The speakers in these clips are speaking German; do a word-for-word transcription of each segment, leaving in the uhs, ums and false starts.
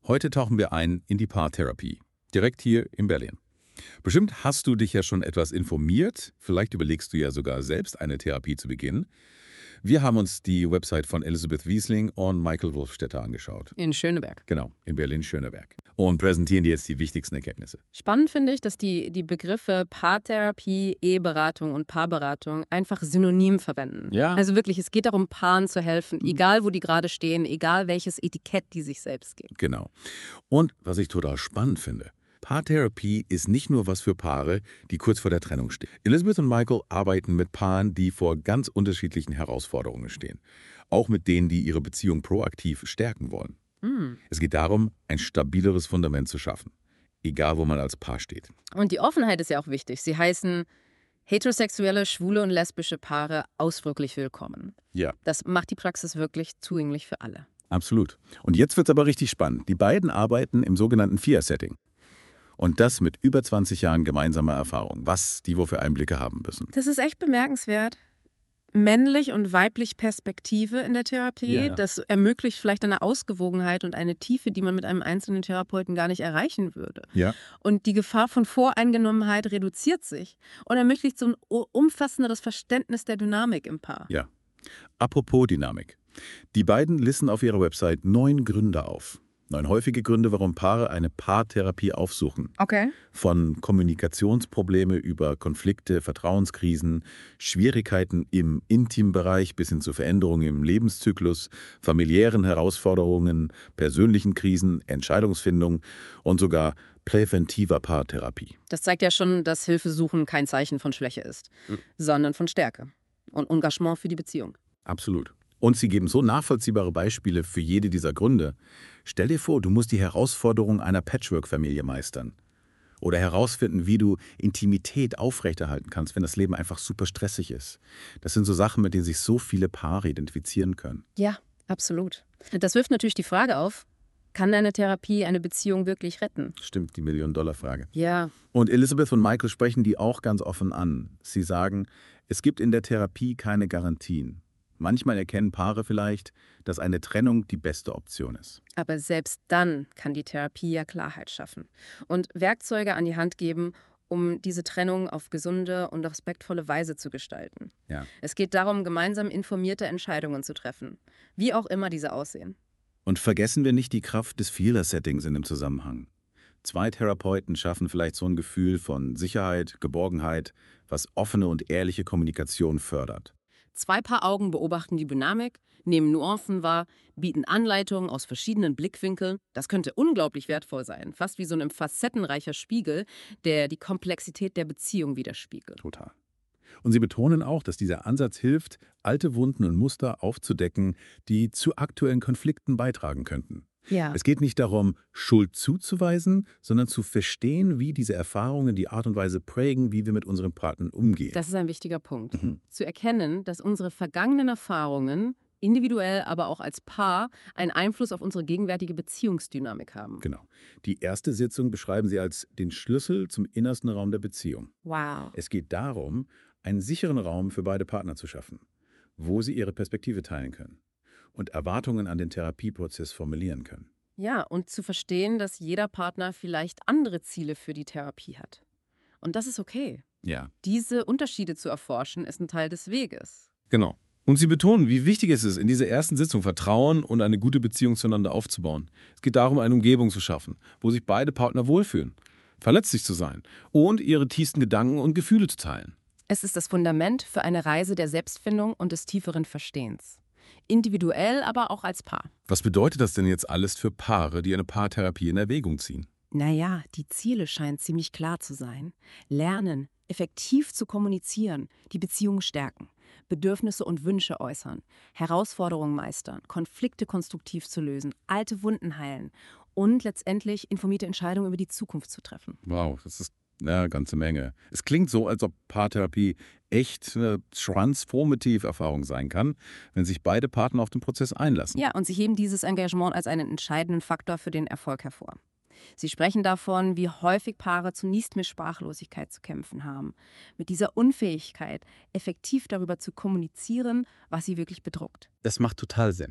Heute tauchen wir ein in die Paartherapie, direkt hier in Berlin. Bestimmt hast du dich ja schon etwas informiert, vielleicht überlegst du ja sogar selbst eine Therapie zu beginnen. Wir haben uns die Website von Elisabeth Wiesling und Michael Wolfstetter angeschaut. In Schöneberg. Genau, in Berlin-Schöneberg. Und präsentieren dir jetzt die wichtigsten Erkenntnisse. Spannend finde ich, dass die, die Begriffe Paartherapie, Eheberatung und Paarberatung einfach synonym verwenden. Ja. Also wirklich, es geht darum, Paaren zu helfen, egal wo die gerade stehen, egal welches Etikett die sich selbst geben. Genau. Und was ich total spannend finde, Paartherapie ist nicht nur was für Paare, die kurz vor der Trennung stehen. Elizabeth und Michael arbeiten mit Paaren, die vor ganz unterschiedlichen Herausforderungen stehen. Auch mit denen, die ihre Beziehung proaktiv stärken wollen. Mm. Es geht darum, ein stabileres Fundament zu schaffen. Egal, wo man als Paar steht. Und die Offenheit ist ja auch wichtig. Sie heißen heterosexuelle, schwule und lesbische Paare ausdrücklich willkommen. Ja. Das macht die Praxis wirklich zugänglich für alle. Absolut. Und jetzt wird es aber richtig spannend. Die beiden arbeiten im sogenannten V I A-Setting. Und das mit über zwanzig Jahren gemeinsamer Erfahrung, was die wohl für Einblicke haben müssen. Das ist echt bemerkenswert. Männlich und weiblich Perspektive in der Therapie, Ja. das ermöglicht vielleicht eine Ausgewogenheit und eine Tiefe, die man mit einem einzelnen Therapeuten gar nicht erreichen würde. Ja. Und die Gefahr von Voreingenommenheit reduziert sich und ermöglicht so ein umfassenderes Verständnis der Dynamik im Paar. Ja. Apropos Dynamik. Die beiden listen auf ihrer Website neun Gründe auf. Neun häufige Gründe, warum Paare eine Paartherapie aufsuchen. Okay. Von Kommunikationsprobleme über Konflikte, Vertrauenskrisen, Schwierigkeiten im Intimbereich bis hin zu Veränderungen im Lebenszyklus, familiären Herausforderungen, persönlichen Krisen, Entscheidungsfindung und sogar präventiver Paartherapie. Das zeigt ja schon, dass Hilfesuchen kein Zeichen von Schwäche ist, Mhm. sondern von Stärke und Engagement für die Beziehung. Absolut. Und sie geben so nachvollziehbare Beispiele für jede dieser Gründe. Stell dir vor, du musst die Herausforderung einer Patchwork-Familie meistern. Oder herausfinden, wie du Intimität aufrechterhalten kannst, wenn das Leben einfach super stressig ist. Das sind so Sachen, mit denen sich so viele Paare identifizieren können. Ja, absolut. Das wirft natürlich die Frage auf, kann eine Therapie eine Beziehung wirklich retten? Stimmt, die Million-Dollar-Frage. Ja. Und Elizabeth und Michael sprechen die auch ganz offen an. Sie sagen, es gibt in der Therapie keine Garantien. Manchmal erkennen Paare vielleicht, dass eine Trennung die beste Option ist. Aber selbst dann kann die Therapie ja Klarheit schaffen und Werkzeuge an die Hand geben, um diese Trennung auf gesunde und respektvolle Weise zu gestalten. Ja. Es geht darum, gemeinsam informierte Entscheidungen zu treffen, wie auch immer diese aussehen. Und vergessen wir nicht die Kraft des Feeler-Settings in dem Zusammenhang. Zwei Therapeuten schaffen vielleicht so ein Gefühl von Sicherheit, Geborgenheit, was offene und ehrliche Kommunikation fördert. Zwei Paar Augen beobachten die Dynamik, nehmen Nuancen wahr, bieten Anleitungen aus verschiedenen Blickwinkeln. Das könnte unglaublich wertvoll sein, fast wie so ein facettenreicher Spiegel, der die Komplexität der Beziehung widerspiegelt. Total. Und sie betonen auch, dass dieser Ansatz hilft, alte Wunden und Muster aufzudecken, die zu aktuellen Konflikten beitragen könnten. Ja. Es geht nicht darum, Schuld zuzuweisen, sondern zu verstehen, wie diese Erfahrungen die Art und Weise prägen, wie wir mit unseren Partnern umgehen. Das ist ein wichtiger Punkt. Mhm. Zu erkennen, dass unsere vergangenen Erfahrungen, individuell, aber auch als Paar, einen Einfluss auf unsere gegenwärtige Beziehungsdynamik haben. Genau. Die erste Sitzung beschreiben sie als den Schlüssel zum innersten Raum der Beziehung. Wow. Es geht darum, einen sicheren Raum für beide Partner zu schaffen, wo sie ihre Perspektive teilen können und Erwartungen an den Therapieprozess formulieren können. Ja, und zu verstehen, dass jeder Partner vielleicht andere Ziele für die Therapie hat. Und das ist okay. Ja. Diese Unterschiede zu erforschen, ist ein Teil des Weges. Genau. Und sie betonen, wie wichtig es ist, in dieser ersten Sitzung Vertrauen und eine gute Beziehung zueinander aufzubauen. Es geht darum, eine Umgebung zu schaffen, wo sich beide Partner wohlfühlen, verletzlich zu sein und ihre tiefsten Gedanken und Gefühle zu teilen. Es ist das Fundament für eine Reise der Selbstfindung und des tieferen Verstehens. Individuell, aber auch als Paar. Was bedeutet das denn jetzt alles für Paare, die eine Paartherapie in Erwägung ziehen? Naja, die Ziele scheinen ziemlich klar zu sein. Lernen, effektiv zu kommunizieren, die Beziehung stärken, Bedürfnisse und Wünsche äußern, Herausforderungen meistern, Konflikte konstruktiv zu lösen, alte Wunden heilen und letztendlich informierte Entscheidungen über die Zukunft zu treffen. Wow, das ist eine ganze Menge. Es klingt so, als ob Paartherapie echt eine transformative Erfahrung sein kann, wenn sich beide Partner auf den Prozess einlassen. Ja, und sie heben dieses Engagement als einen entscheidenden Faktor für den Erfolg hervor. Sie sprechen davon, wie häufig Paare zunächst mit Sprachlosigkeit zu kämpfen haben. Mit dieser Unfähigkeit, effektiv darüber zu kommunizieren, was sie wirklich bedrückt. Das macht total Sinn.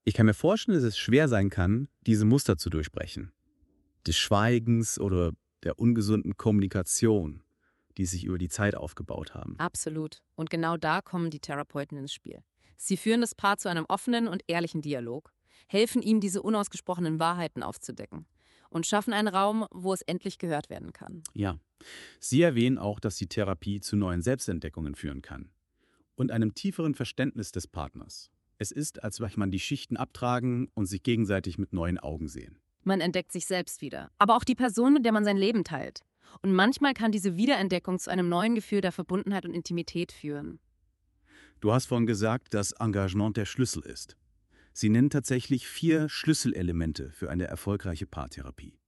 Ich kann mir vorstellen, dass es schwer sein kann, diese Muster zu durchbrechen. Des Schweigens oder der ungesunden Kommunikation, die sich über die Zeit aufgebaut haben. Absolut. Und genau da kommen die Therapeuten ins Spiel. Sie führen das Paar zu einem offenen und ehrlichen Dialog, helfen ihm, diese unausgesprochenen Wahrheiten aufzudecken und schaffen einen Raum, wo es endlich gehört werden kann. Ja. Sie erwähnen auch, dass die Therapie zu neuen Selbstentdeckungen führen kann und einem tieferen Verständnis des Partners. Es ist, als würde man die Schichten abtragen und sich gegenseitig mit neuen Augen sehen. Man entdeckt sich selbst wieder, aber auch die Person, mit der man sein Leben teilt. Und manchmal kann diese Wiederentdeckung zu einem neuen Gefühl der Verbundenheit und Intimität führen. Du hast vorhin gesagt, dass Engagement der Schlüssel ist. Sie nennen tatsächlich vier Schlüsselelemente für eine erfolgreiche Paartherapie.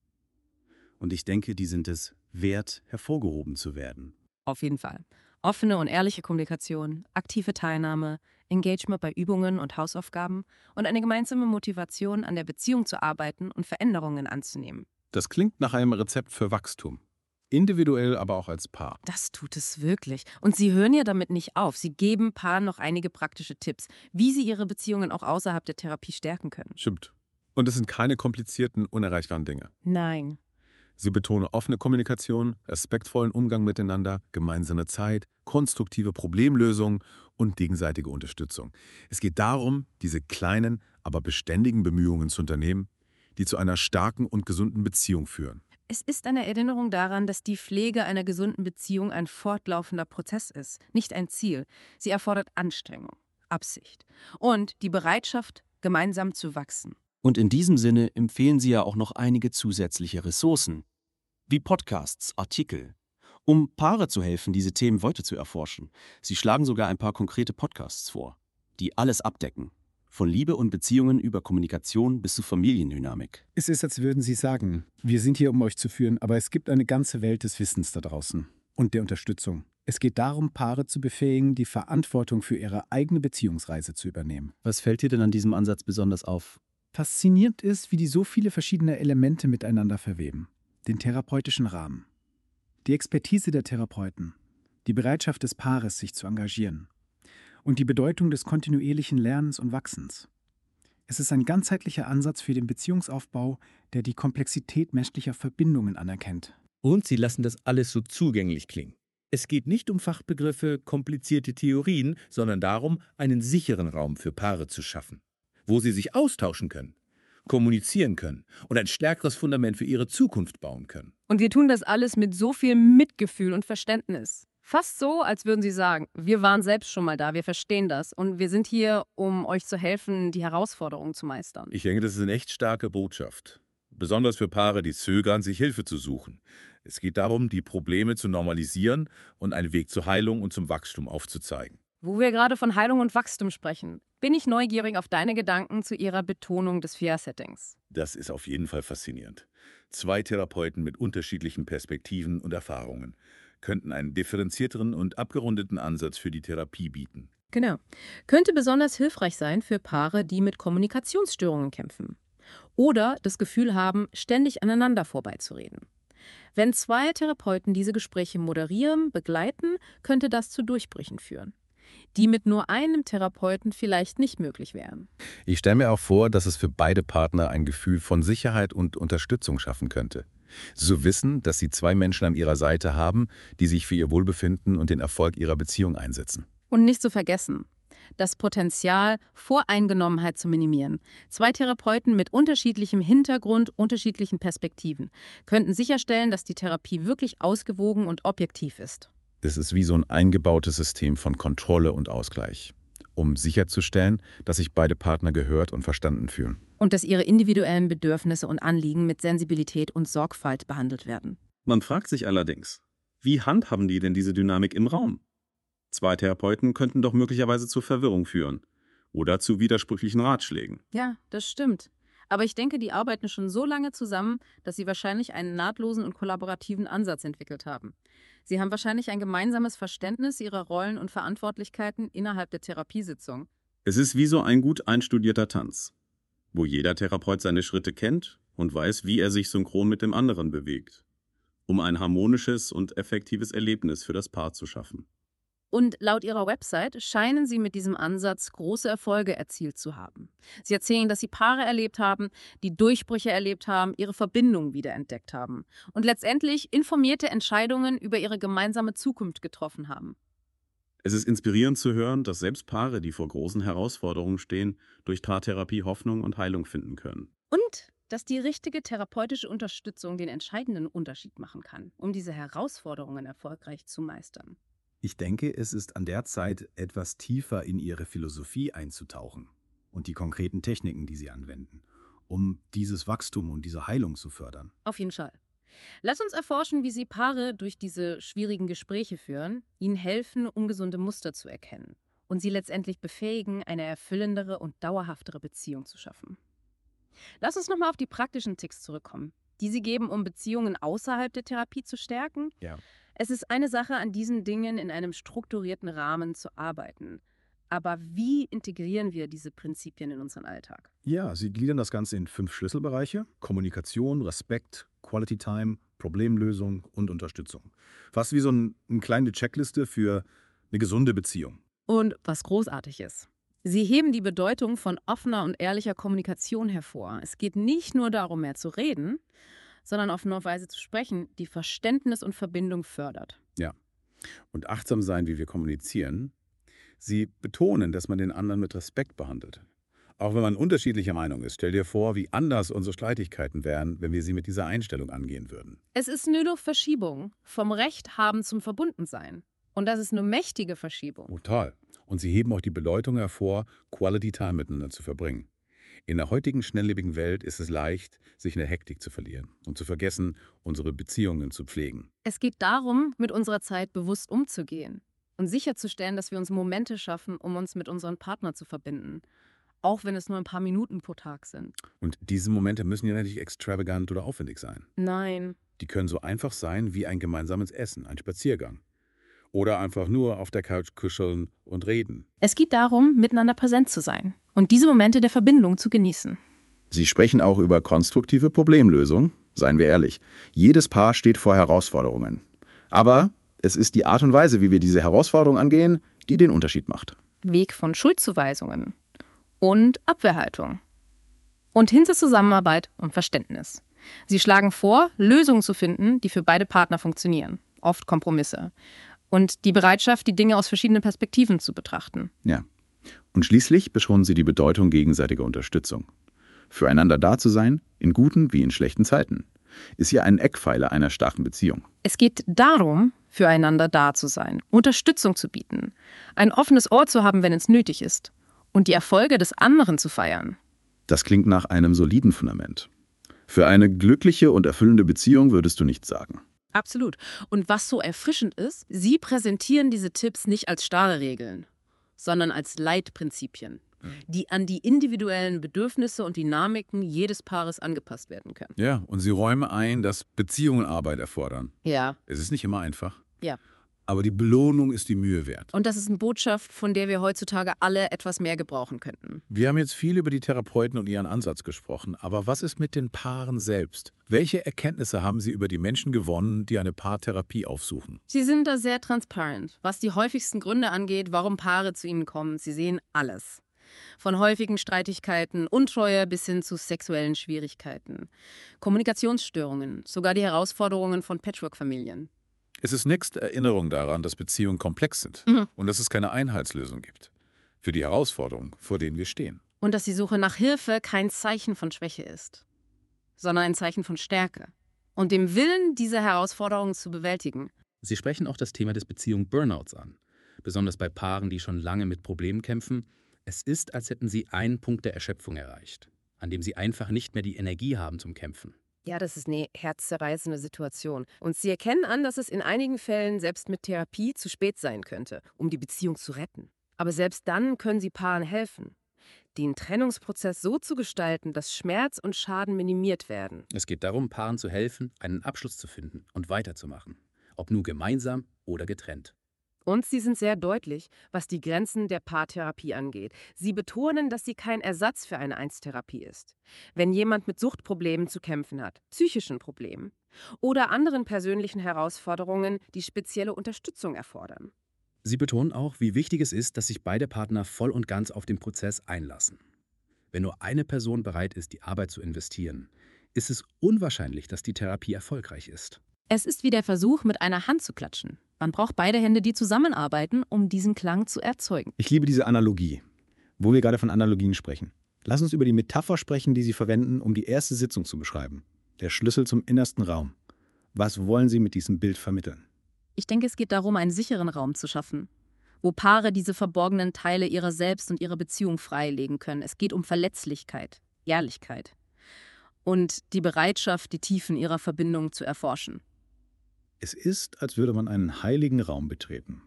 Und ich denke, die sind es wert, hervorgehoben zu werden. Auf jeden Fall. Offene und ehrliche Kommunikation, aktive Teilnahme, Engagement bei Übungen und Hausaufgaben und eine gemeinsame Motivation, an der Beziehung zu arbeiten und Veränderungen anzunehmen. Das klingt nach einem Rezept für Wachstum. Individuell, aber auch als Paar. Das tut es wirklich. Und Sie hören ja damit nicht auf. Sie geben Paaren noch einige praktische Tipps, wie sie ihre Beziehungen auch außerhalb der Therapie stärken können. Stimmt. Und es sind keine komplizierten, unerreichbaren Dinge. Nein. Sie betonen offene Kommunikation, respektvollen Umgang miteinander, gemeinsame Zeit, konstruktive Problemlösung und gegenseitige Unterstützung. Es geht darum, diese kleinen, aber beständigen Bemühungen zu unternehmen, die zu einer starken und gesunden Beziehung führen. Es ist eine Erinnerung daran, dass die Pflege einer gesunden Beziehung ein fortlaufender Prozess ist, nicht ein Ziel. Sie erfordert Anstrengung, Absicht und die Bereitschaft, gemeinsam zu wachsen. Und in diesem Sinne empfehlen Sie ja auch noch einige zusätzliche Ressourcen, wie Podcasts, Artikel, um Paare zu helfen, diese Themen weiter zu erforschen. Sie schlagen sogar ein paar konkrete Podcasts vor, die alles abdecken. Von Liebe und Beziehungen über Kommunikation bis zu Familiendynamik. Es ist, als würden Sie sagen, wir sind hier, um euch zu führen, aber es gibt eine ganze Welt des Wissens da draußen und der Unterstützung. Es geht darum, Paare zu befähigen, die Verantwortung für ihre eigene Beziehungsreise zu übernehmen. Was fällt dir denn an diesem Ansatz besonders auf? Faszinierend ist, wie die so viele verschiedene Elemente miteinander verweben. Den therapeutischen Rahmen, die Expertise der Therapeuten, die Bereitschaft des Paares, sich zu engagieren und die Bedeutung des kontinuierlichen Lernens und Wachsens. Es ist ein ganzheitlicher Ansatz für den Beziehungsaufbau, der die Komplexität menschlicher Verbindungen anerkennt. Und sie lassen das alles so zugänglich klingen. Es geht nicht um Fachbegriffe, komplizierte Theorien, sondern darum, einen sicheren Raum für Paare zu schaffen, wo sie sich austauschen können, kommunizieren können und ein stärkeres Fundament für ihre Zukunft bauen können. Und wir tun das alles mit so viel Mitgefühl und Verständnis. Fast so, als würden Sie sagen, wir waren selbst schon mal da, wir verstehen das und wir sind hier, um euch zu helfen, die Herausforderungen zu meistern. Ich denke, das ist eine echt starke Botschaft. Besonders für Paare, die zögern, sich Hilfe zu suchen. Es geht darum, die Probleme zu normalisieren und einen Weg zur Heilung und zum Wachstum aufzuzeigen. Wo wir gerade von Heilung und Wachstum sprechen, bin ich neugierig auf deine Gedanken zu ihrer Betonung des Vier-Settings. Das ist auf jeden Fall faszinierend. Zwei Therapeuten mit unterschiedlichen Perspektiven und Erfahrungen könnten einen differenzierteren und abgerundeten Ansatz für die Therapie bieten. Genau. Könnte besonders hilfreich sein für Paare, die mit Kommunikationsstörungen kämpfen oder das Gefühl haben, ständig aneinander vorbeizureden. Wenn zwei Therapeuten diese Gespräche moderieren, begleiten, könnte das zu Durchbrüchen führen, die mit nur einem Therapeuten vielleicht nicht möglich wären. Ich stelle mir auch vor, dass es für beide Partner ein Gefühl von Sicherheit und Unterstützung schaffen könnte. Zu wissen, dass sie zwei Menschen an ihrer Seite haben, die sich für ihr Wohlbefinden und den Erfolg ihrer Beziehung einsetzen. Und nicht zu vergessen, das Potenzial, Voreingenommenheit zu minimieren. Zwei Therapeuten mit unterschiedlichem Hintergrund, unterschiedlichen Perspektiven könnten sicherstellen, dass die Therapie wirklich ausgewogen und objektiv ist. Es ist wie so ein eingebautes System von Kontrolle und Ausgleich, um sicherzustellen, dass sich beide Partner gehört und verstanden fühlen. Und dass ihre individuellen Bedürfnisse und Anliegen mit Sensibilität und Sorgfalt behandelt werden. Man fragt sich allerdings, wie handhaben die denn diese Dynamik im Raum? Zwei Therapeuten könnten doch möglicherweise zur Verwirrung führen oder zu widersprüchlichen Ratschlägen. Ja, das stimmt. Aber ich denke, die arbeiten schon so lange zusammen, dass sie wahrscheinlich einen nahtlosen und kollaborativen Ansatz entwickelt haben. Sie haben wahrscheinlich ein gemeinsames Verständnis ihrer Rollen und Verantwortlichkeiten innerhalb der Therapiesitzung. Es ist wie so ein gut einstudierter Tanz, wo jeder Therapeut seine Schritte kennt und weiß, wie er sich synchron mit dem anderen bewegt, um ein harmonisches und effektives Erlebnis für das Paar zu schaffen. Und laut ihrer Website scheinen sie mit diesem Ansatz große Erfolge erzielt zu haben. Sie erzählen, dass sie Paare erlebt haben, die Durchbrüche erlebt haben, ihre Verbindung wiederentdeckt haben und letztendlich informierte Entscheidungen über ihre gemeinsame Zukunft getroffen haben. Es ist inspirierend zu hören, dass selbst Paare, die vor großen Herausforderungen stehen, durch Paartherapie Hoffnung und Heilung finden können. Und dass die richtige therapeutische Unterstützung den entscheidenden Unterschied machen kann, um diese Herausforderungen erfolgreich zu meistern. Ich denke, es ist an der Zeit, etwas tiefer in ihre Philosophie einzutauchen und die konkreten Techniken, die sie anwenden, um dieses Wachstum und diese Heilung zu fördern. Auf jeden Fall. Lass uns erforschen, wie sie Paare durch diese schwierigen Gespräche führen, ihnen helfen, ungesunde Muster zu erkennen und sie letztendlich befähigen, eine erfüllendere und dauerhaftere Beziehung zu schaffen. Lass uns nochmal auf die praktischen Tipps zurückkommen, die sie geben, um Beziehungen außerhalb der Therapie zu stärken. Ja. Es ist eine Sache, an diesen Dingen in einem strukturierten Rahmen zu arbeiten. Aber wie integrieren wir diese Prinzipien in unseren Alltag? Ja, sie gliedern das Ganze in fünf Schlüsselbereiche: Kommunikation, Respekt, Quality Time, Problemlösung und Unterstützung. Fast wie so ein, eine kleine Checkliste für eine gesunde Beziehung. Und was großartig ist. Sie heben die Bedeutung von offener und ehrlicher Kommunikation hervor. Es geht nicht nur darum, mehr zu reden, sondern auf eine Weise zu sprechen, die Verständnis und Verbindung fördert. Ja. Und achtsam sein, wie wir kommunizieren. Sie betonen, dass man den anderen mit Respekt behandelt. Auch wenn man unterschiedlicher Meinung ist, stell dir vor, wie anders unsere Streitigkeiten wären, wenn wir sie mit dieser Einstellung angehen würden. Es ist nur noch Verschiebung vom Recht haben zum Verbundensein. Und das ist eine mächtige Verschiebung. Total. Und sie heben auch die Bedeutung hervor, Quality Time miteinander zu verbringen. In der heutigen schnelllebigen Welt ist es leicht, sich in der Hektik zu verlieren und zu vergessen, unsere Beziehungen zu pflegen. Es geht darum, mit unserer Zeit bewusst umzugehen und sicherzustellen, dass wir uns Momente schaffen, um uns mit unserem Partner zu verbinden. Auch wenn es nur ein paar Minuten pro Tag sind. Und diese Momente müssen ja nicht extravagant oder aufwendig sein. Nein. Die können so einfach sein wie ein gemeinsames Essen, ein Spaziergang. Oder einfach nur auf der Couch kuscheln und reden. Es geht darum, miteinander präsent zu sein und diese Momente der Verbindung zu genießen. Sie sprechen auch über konstruktive Problemlösung. Seien wir ehrlich, jedes Paar steht vor Herausforderungen. Aber es ist die Art und Weise, wie wir diese Herausforderung angehen, die den Unterschied macht. Weg von Schuldzuweisungen und Abwehrhaltung. Und hin zur Zusammenarbeit und Verständnis. Sie schlagen vor, Lösungen zu finden, die für beide Partner funktionieren. Oft Kompromisse. Und die Bereitschaft, die Dinge aus verschiedenen Perspektiven zu betrachten. Ja. Und schließlich betonen sie die Bedeutung gegenseitiger Unterstützung. Füreinander da zu sein, in guten wie in schlechten Zeiten, ist ja ein Eckpfeiler einer starken Beziehung. Es geht darum, füreinander da zu sein, Unterstützung zu bieten, ein offenes Ohr zu haben, wenn es nötig ist, und die Erfolge des anderen zu feiern. Das klingt nach einem soliden Fundament. Für eine glückliche und erfüllende Beziehung würdest du nichts sagen. Absolut. Und was so erfrischend ist, Sie präsentieren diese Tipps nicht als starre Regeln, sondern als Leitprinzipien, die an die individuellen Bedürfnisse und Dynamiken jedes Paares angepasst werden können. Ja, und sie räumen ein, dass Beziehungen Arbeit erfordern. Ja. Es ist nicht immer einfach. Ja. Aber die Belohnung ist die Mühe wert. Und das ist eine Botschaft, von der wir heutzutage alle etwas mehr gebrauchen könnten. Wir haben jetzt viel über die Therapeuten und ihren Ansatz gesprochen, aber was ist mit den Paaren selbst? Welche Erkenntnisse haben Sie über die Menschen gewonnen, die eine Paartherapie aufsuchen? Sie sind da sehr transparent, was die häufigsten Gründe angeht, warum Paare zu ihnen kommen. Sie sehen alles. Von häufigen Streitigkeiten, Untreue bis hin zu sexuellen Schwierigkeiten, Kommunikationsstörungen, sogar die Herausforderungen von Patchwork-Familien. Es ist nächste Erinnerung daran, dass Beziehungen komplex sind Mhm. und dass es keine Einheitslösung gibt für die Herausforderungen, vor denen wir stehen. Und dass die Suche nach Hilfe kein Zeichen von Schwäche ist, sondern ein Zeichen von Stärke und dem Willen, diese Herausforderungen zu bewältigen. Sie sprechen auch das Thema des Beziehung-Burnouts an, besonders bei Paaren, die schon lange mit Problemen kämpfen. Es ist, als hätten sie einen Punkt der Erschöpfung erreicht, an dem sie einfach nicht mehr die Energie haben zum Kämpfen. Ja, das ist eine herzzerreißende Situation. Und sie erkennen an, dass es in einigen Fällen selbst mit Therapie zu spät sein könnte, um die Beziehung zu retten. Aber selbst dann können sie Paaren helfen, den Trennungsprozess so zu gestalten, dass Schmerz und Schaden minimiert werden. Es geht darum, Paaren zu helfen, einen Abschluss zu finden und weiterzumachen, ob nur gemeinsam oder getrennt. Und sie sind sehr deutlich, was die Grenzen der Paartherapie angeht. Sie betonen, dass sie kein Ersatz für eine Einstherapie ist. Wenn jemand mit Suchtproblemen zu kämpfen hat, psychischen Problemen oder anderen persönlichen Herausforderungen, die spezielle Unterstützung erfordern. Sie betonen auch, wie wichtig es ist, dass sich beide Partner voll und ganz auf den Prozess einlassen. Wenn nur eine Person bereit ist, die Arbeit zu investieren, ist es unwahrscheinlich, dass die Therapie erfolgreich ist. Es ist wie der Versuch, mit einer Hand zu klatschen. Man braucht beide Hände, die zusammenarbeiten, um diesen Klang zu erzeugen. Ich liebe diese Analogie, wo wir gerade von Analogien sprechen. Lass uns über die Metapher sprechen, die Sie verwenden, um die erste Sitzung zu beschreiben. Der Schlüssel zum innersten Raum. Was wollen Sie mit diesem Bild vermitteln? Ich denke, es geht darum, einen sicheren Raum zu schaffen, wo Paare diese verborgenen Teile ihrer selbst und ihrer Beziehung freilegen können. Es geht um Verletzlichkeit, Ehrlichkeit und die Bereitschaft, die Tiefen ihrer Verbindung zu erforschen. Es ist, als würde man einen heiligen Raum betreten,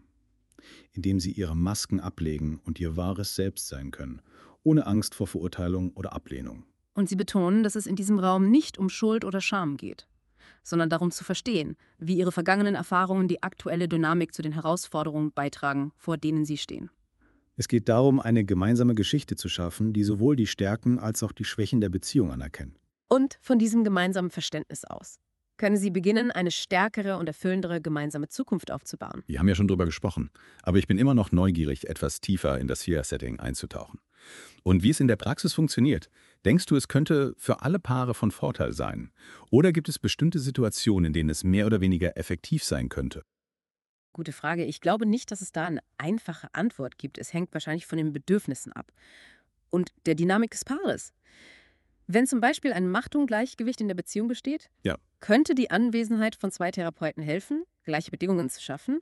in dem Sie Ihre Masken ablegen und Ihr wahres Selbst sein können, ohne Angst vor Verurteilung oder Ablehnung. Und sie betonen, dass es in diesem Raum nicht um Schuld oder Scham geht, sondern darum zu verstehen, wie ihre vergangenen Erfahrungen die aktuelle Dynamik zu den Herausforderungen beitragen, vor denen sie stehen. Es geht darum, eine gemeinsame Geschichte zu schaffen, die sowohl die Stärken als auch die Schwächen der Beziehung anerkennt. Und von diesem gemeinsamen Verständnis aus können Sie beginnen, eine stärkere und erfüllendere gemeinsame Zukunft aufzubauen. Wir haben ja schon drüber gesprochen, aber ich bin immer noch neugierig, etwas tiefer in das Vier-Setting einzutauchen. Und wie es in der Praxis funktioniert, denkst du, es könnte für alle Paare von Vorteil sein? Oder gibt es bestimmte Situationen, in denen es mehr oder weniger effektiv sein könnte? Gute Frage. Ich glaube nicht, dass es da eine einfache Antwort gibt. Es hängt wahrscheinlich von den Bedürfnissen ab und der Dynamik des Paares. Wenn zum Beispiel ein Machtungleichgewicht in der Beziehung besteht, Ja. könnte die Anwesenheit von zwei Therapeuten helfen, gleiche Bedingungen zu schaffen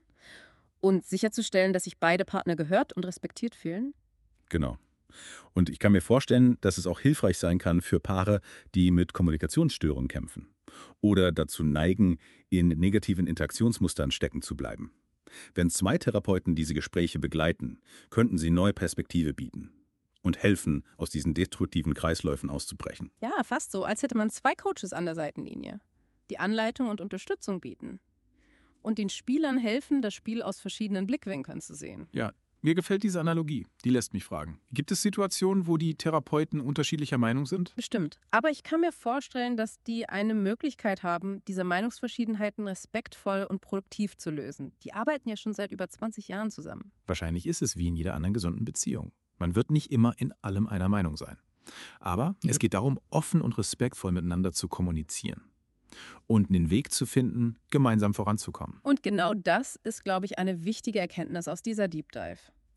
und sicherzustellen, dass sich beide Partner gehört und respektiert fühlen. Genau. Und ich kann mir vorstellen, dass es auch hilfreich sein kann für Paare, die mit Kommunikationsstörungen kämpfen oder dazu neigen, in negativen Interaktionsmustern stecken zu bleiben. Wenn zwei Therapeuten diese Gespräche begleiten, könnten sie neue Perspektive bieten und helfen, aus diesen destruktiven Kreisläufen auszubrechen. Ja, fast so, als hätte man zwei Coaches an der Seitenlinie, die Anleitung und Unterstützung bieten und den Spielern helfen, das Spiel aus verschiedenen Blickwinkeln zu sehen. Ja, mir gefällt diese Analogie. Die lässt mich fragen. Gibt es Situationen, wo die Therapeuten unterschiedlicher Meinung sind? Bestimmt. Aber ich kann mir vorstellen, dass die eine Möglichkeit haben, diese Meinungsverschiedenheiten respektvoll und produktiv zu lösen. Die arbeiten ja schon seit über zwanzig Jahren zusammen. Wahrscheinlich ist es wie in jeder anderen gesunden Beziehung. Man wird nicht immer in allem einer Meinung sein. Aber es geht darum, offen und respektvoll miteinander zu kommunizieren und einen Weg zu finden, gemeinsam voranzukommen. Und genau das ist, glaube ich, eine wichtige Erkenntnis aus dieser Deep Dive.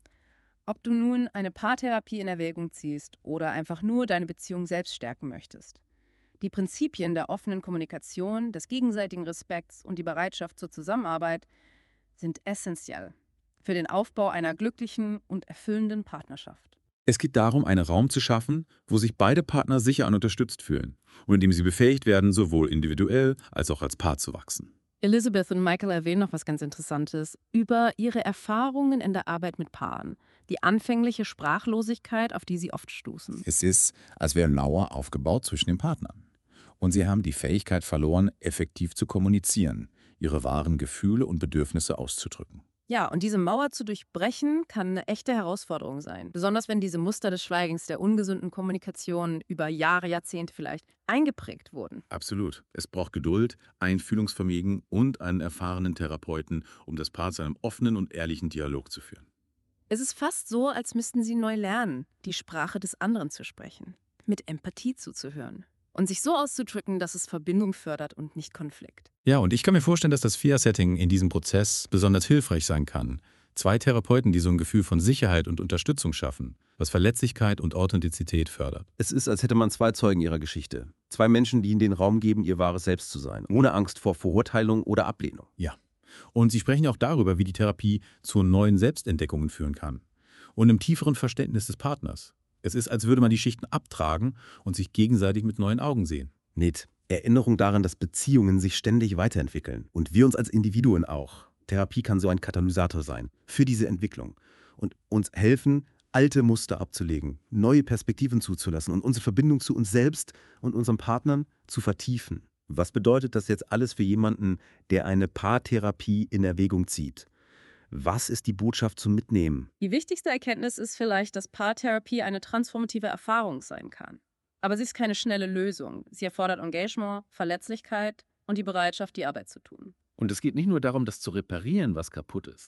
Ob du nun eine Paartherapie in Erwägung ziehst oder einfach nur deine Beziehung selbst stärken möchtest. Die Prinzipien der offenen Kommunikation, des gegenseitigen Respekts und die Bereitschaft zur Zusammenarbeit sind essentiell für den Aufbau einer glücklichen und erfüllenden Partnerschaft. Es geht darum, einen Raum zu schaffen, wo sich beide Partner sicher und unterstützt fühlen und in dem sie befähigt werden, sowohl individuell als auch als Paar zu wachsen. Elizabeth und Michael erwähnen noch was ganz Interessantes über ihre Erfahrungen in der Arbeit mit Paaren. Die anfängliche Sprachlosigkeit, auf die sie oft stoßen. Es ist, als wäre Mauer aufgebaut zwischen den Partnern. Und sie haben die Fähigkeit verloren, effektiv zu kommunizieren, ihre wahren Gefühle und Bedürfnisse auszudrücken. Ja, und diese Mauer zu durchbrechen, kann eine echte Herausforderung sein. Besonders wenn diese Muster des Schweigens, der ungesunden Kommunikation über Jahre, Jahrzehnte vielleicht eingeprägt wurden. Absolut. Es braucht Geduld, Einfühlungsvermögen und einen erfahrenen Therapeuten, um das Paar zu einem offenen und ehrlichen Dialog zu führen. Es ist fast so, als müssten sie neu lernen, die Sprache des anderen zu sprechen, mit Empathie zuzuhören und sich so auszudrücken, dass es Verbindung fördert und nicht Konflikt. Ja, und ich kann mir vorstellen, dass das Vier-Setting in diesem Prozess besonders hilfreich sein kann. Zwei Therapeuten, die so ein Gefühl von Sicherheit und Unterstützung schaffen, was Verletzlichkeit und Authentizität fördert. Es ist, als hätte man zwei Zeugen ihrer Geschichte. Zwei Menschen, die ihnen den Raum geben, ihr wahres Selbst zu sein, ohne Angst vor Verurteilung oder Ablehnung. Ja. Und sie sprechen auch darüber, wie die Therapie zu neuen Selbstentdeckungen führen kann und einem tieferen Verständnis des Partners. Es ist, als würde man die Schichten abtragen und sich gegenseitig mit neuen Augen sehen. Ned, Erinnerung daran, dass Beziehungen sich ständig weiterentwickeln. Und wir uns als Individuen auch. Therapie kann so ein Katalysator sein für diese Entwicklung und uns helfen, alte Muster abzulegen, neue Perspektiven zuzulassen und unsere Verbindung zu uns selbst und unseren Partnern zu vertiefen. Was bedeutet das jetzt alles für jemanden, der eine Paartherapie in Erwägung zieht? Was ist die Botschaft zum Mitnehmen? Die wichtigste Erkenntnis ist vielleicht, dass Paartherapie eine transformative Erfahrung sein kann. Aber sie ist keine schnelle Lösung. Sie erfordert Engagement, Verletzlichkeit und die Bereitschaft, die Arbeit zu tun. Und es geht nicht nur darum, das zu reparieren, was kaputt ist,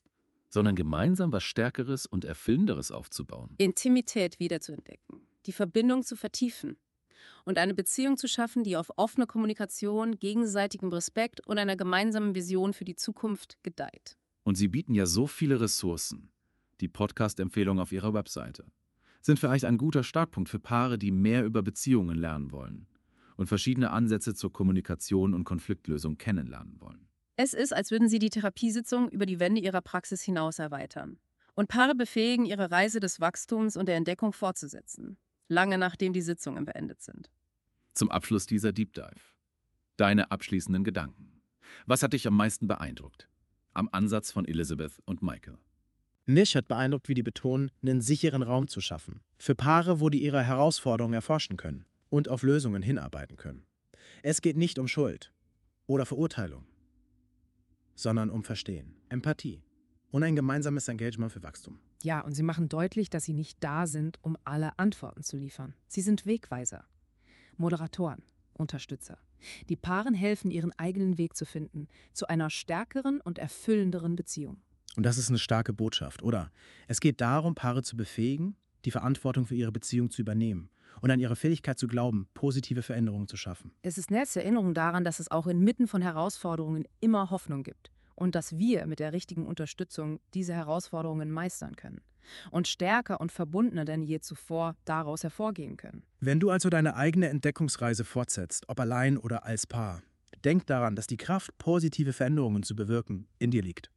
sondern gemeinsam was Stärkeres und Erfüllenderes aufzubauen. Intimität wiederzuentdecken, die Verbindung zu vertiefen und eine Beziehung zu schaffen, die auf offene Kommunikation, gegenseitigem Respekt und einer gemeinsamen Vision für die Zukunft gedeiht. Und sie bieten ja so viele Ressourcen. Die Podcast-Empfehlung auf ihrer Webseite sind vielleicht ein guter Startpunkt für Paare, die mehr über Beziehungen lernen wollen und verschiedene Ansätze zur Kommunikation und Konfliktlösung kennenlernen wollen. Es ist, als würden sie die Therapiesitzung über die Wände ihrer Praxis hinaus erweitern und Paare befähigen, ihre Reise des Wachstums und der Entdeckung fortzusetzen, lange nachdem die Sitzungen beendet sind. Zum Abschluss dieser Deep Dive. Deine abschließenden Gedanken. Was hat dich am meisten beeindruckt? Am Ansatz von Elizabeth und Michael. Mich hat beeindruckt, wie die betonen, einen sicheren Raum zu schaffen. Für Paare, wo die ihre Herausforderungen erforschen können und auf Lösungen hinarbeiten können. Es geht nicht um Schuld oder Verurteilung, sondern um Verstehen, Empathie und ein gemeinsames Engagement für Wachstum. Ja, und sie machen deutlich, dass sie nicht da sind, um alle Antworten zu liefern. Sie sind Wegweiser, Moderatoren, Unterstützer. Die Paaren helfen, ihren eigenen Weg zu finden, zu einer stärkeren und erfüllenderen Beziehung. Und das ist eine starke Botschaft, oder? Es geht darum, Paare zu befähigen, die Verantwortung für ihre Beziehung zu übernehmen und an ihre Fähigkeit zu glauben, positive Veränderungen zu schaffen. Es ist Nels Erinnerung daran, dass es auch inmitten von Herausforderungen immer Hoffnung gibt und dass wir mit der richtigen Unterstützung diese Herausforderungen meistern können und stärker und verbundener denn je zuvor daraus hervorgehen können. Wenn du also deine eigene Entdeckungsreise fortsetzt, ob allein oder als Paar, denk daran, dass die Kraft, positive Veränderungen zu bewirken, in dir liegt.